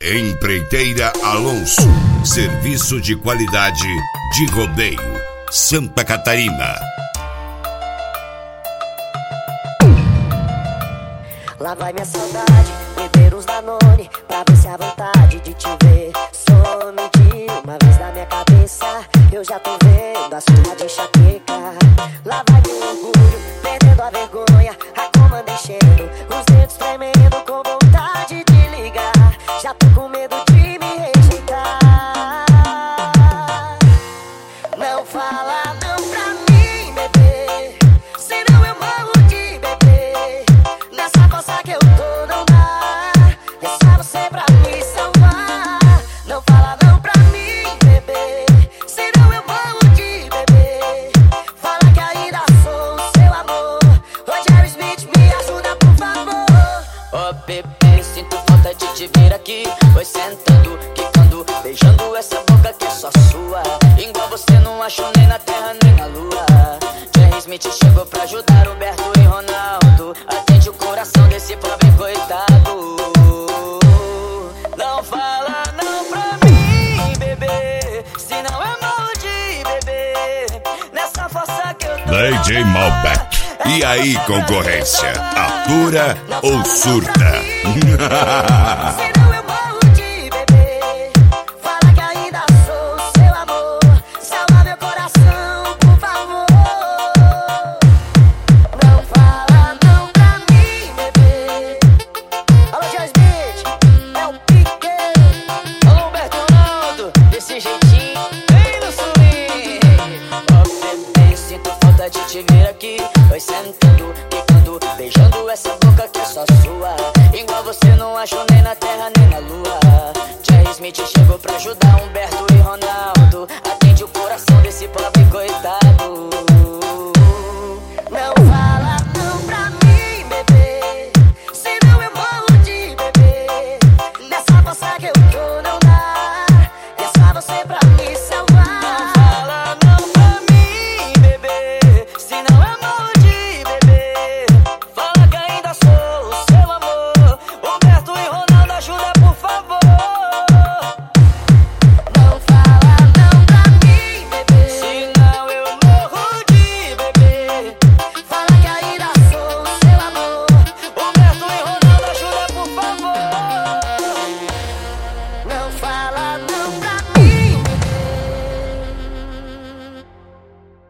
Empreiteira Alonso, serviço de qualidade de rodeio, Santa Catarina. Lá vai minha saudade, beber uns Danone, pra ver se a vontade de te ver some de uma vez na minha cabeça. Eu já tô vendo a sua de enxaqueca. Lá vai meu orgulho, perdendo a vergonha, a comanda enchendo, os dedos tremendo com vontade de ligar. Já tô com medo de me rejeitar. Não fala não pra mim, bebê, senão eu morro de bebê. Nessa força que eu tô não dá, é só você pra me salvar. Não fala não pra mim, bebê, senão eu morro de bebê. Fala que ainda sou o seu amor. Ô Jerry Smith, me ajuda por favor. Ô bebê, sinto falta de te ver aqui. Foi sentando, quicando, beijando essa boca que é só sua. Igual você não acho nem na terra nem na lua. Jerry Smith chegou pra ajudar Humberto e Ronaldo. Atende o coração desse pobre coitado. Não fala não pra mim, bebê, senão eu morro de bebê. Nessa força que eu tô DJ Malbec. E aí, concorrência? Atura ou surta? Senão eu morro de bebê. Fala que ainda sou o seu amor. Salva meu coração, por favor. Não fala não pra mim, bebê. Alô, Jerry Smith, é o Pique. Alô, Humberto Ronaldo, desse jeitinho, vem no swing. Ô bebê, sinto falta de te ver aqui. Foi sentando, quicando, beijando essa boca que é só sua. Igual você não acho nem na terra nem na lua. Jerry Smith chegou pra ajudar Humberto